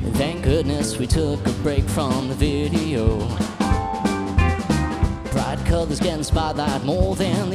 Thank goodness we took a break from the video. Bright colors get in spotlight more than the